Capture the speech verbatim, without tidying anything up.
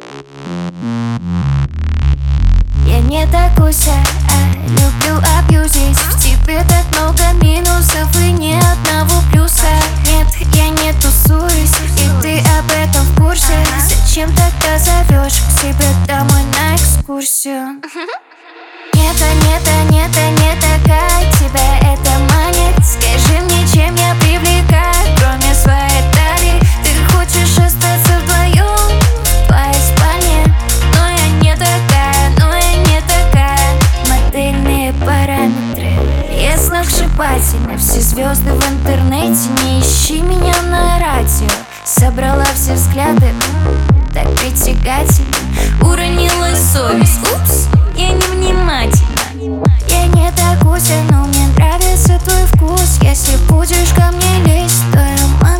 Я не такуся, а люблю абьюзить. В тебе так много минусов и ни одного плюса. Нет, я не тусуюсь, и ты об этом в курсе. Зачем тогда зовешь к себе домой на экскурсию? Нет, а нет, а нет, а не такая, тебя это манит. Скажи мне, чем я привлекаю, кроме своей талии. Ты хочешь остаться вдвоем в твоей спальне, но я не такая, но я не такая. Модельные параметры, я сногсшибательна. Все звезды в интернете, не ищи меня на радио. Собрала все взгляды, так притягательно. Уронила совесть, упс, я невнимательна. Я не такуся, но мне нравится твой вкус. Если будешь ко мне лезть, то я могу